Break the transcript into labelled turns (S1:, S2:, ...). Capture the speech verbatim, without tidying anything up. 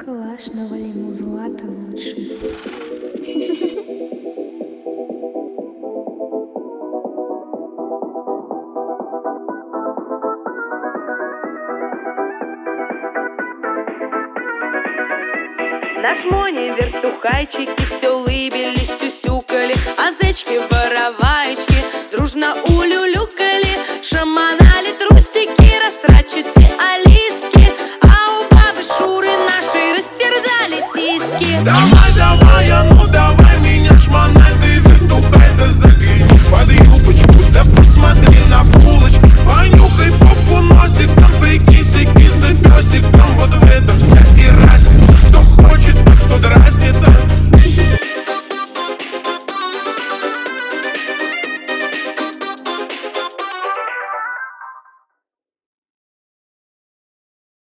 S1: Калаш навали ему злато лучше.
S2: Наш Мони вертухайчики все улыбились, сюсюкали, а зечки вороваечки дружно улюлюкали, шаманали трусики, растрачите алиски, а у бабы Шуры нашей растерзали сиськи.
S3: Давай, давай, а ну давай меня шмонай, ты вертухай, да загляни под юбочку, да посмотри на булочку, понюхай попку носиком, прикиси, киса песиком, вот в